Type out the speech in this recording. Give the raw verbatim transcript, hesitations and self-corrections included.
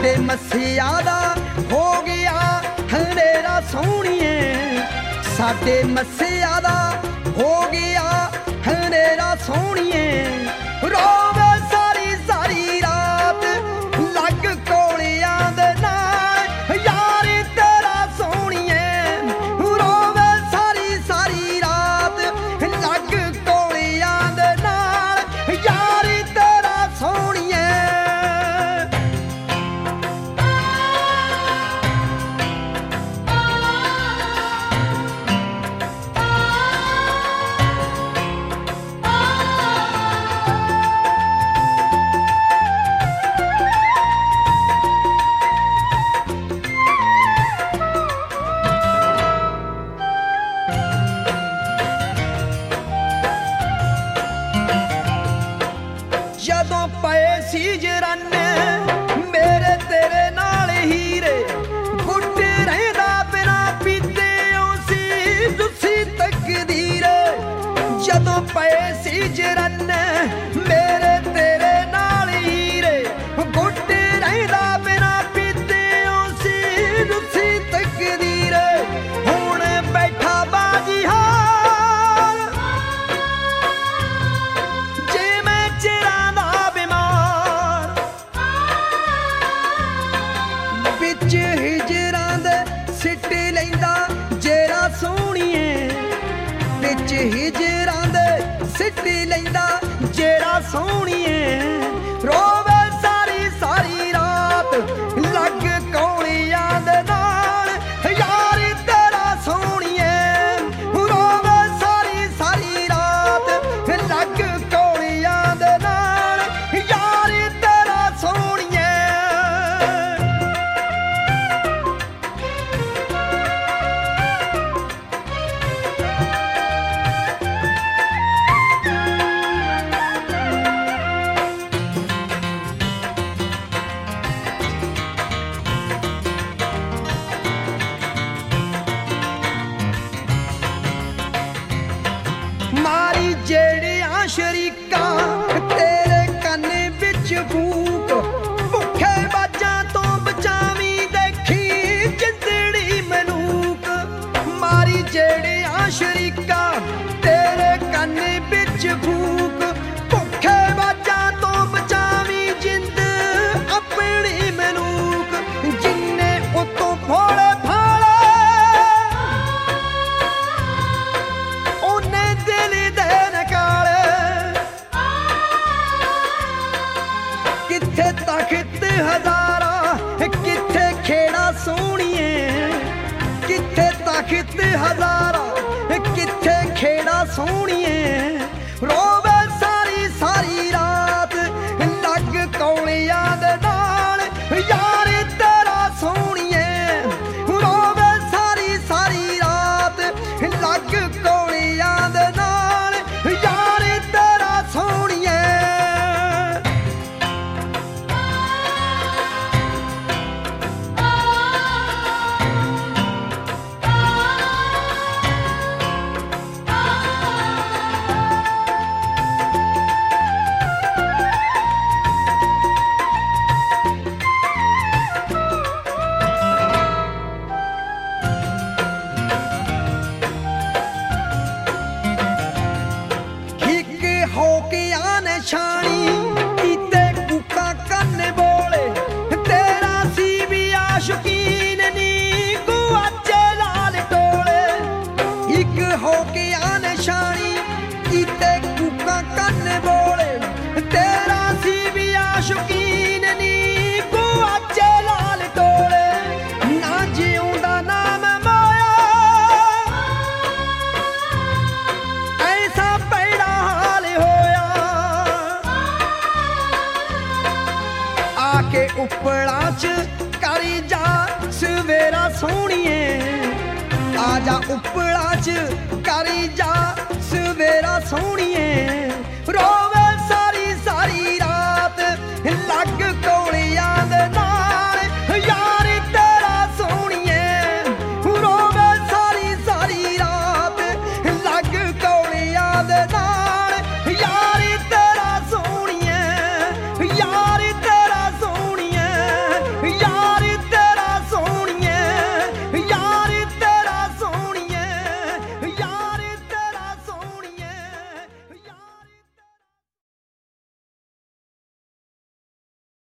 साडे मसीहा दा हो गया हनेरा सोहणीए, साडे मसीहा दा हो गया हनेरा सोहणीए। रोवे सारी सारी रात लग कोलियां दे नाल यार तेरा सोहणीए, रोवे सारी सारी रात लग कोलियां दे नाल यार तेरा सोहणीए। जदों पए सी जराने मेरे तेरे नाल हीरे, गुट रहिंदा बिना पीते सी दुसी तकदीर। जदों पए सी जराने मेरे तेरे नाल हीरे, गुट रहिंदा बिना पीते सी दुसी तकदीर। हुण बैठा बाजी हाल जे मैं चिरा बिच हिजरां दे सिट लैंदा जेरा सोहणीए, बिच हिजरां दे सिट लैंदा जेरा सोहणीए। रोवे सारी सारी रात लग कोलियां दे नाल यार तेरा सोहणीए, रोवे सारी सारी रात लग कोलियां दे नाल यार तेरा सोहणीए। मारी जेड़ियां शरीकां तेरे कन्न विच फूक, भुखे बाजां तो बचावी देखी जिंदड़ी मलूक। मारी जेड़ियां शरीकां तेरे कन्न विच फूक, भुखे बाजां तो बचावी जिंद अपनी मलूक। जिन्ने उतों फोड़े फाड़े ओने दिल दे नकाले, किथे तख्त हजारा किथे खेड़ा सोहणीए, किथे तख्त हजारा किथे खेड़ा सोहणीए। रोवे सारी सारी रात लग कोलियां दे नाल यार तेरा सोहणीए, रोवे सारी सारी रात लग कोलियां दे नाल यार तेरा सोहणीए। हो के आने छानी कीते कूका कन्ने बोले, तेरा सी भी आशकीन नी गुआचे लाल टोले। एक हो के आने छानी कीते कूका कन्ने बोले, तेरा सी भी आशकीन नी गुआचे लाल टोले। ना जिउंदा नाम माया ऐसा पैड़ा हाल होया, आके उपड़ा च करी जा सवेरा सोहणीए, आजा उपड़ा च करी जा सवेरा सोहणीए। रो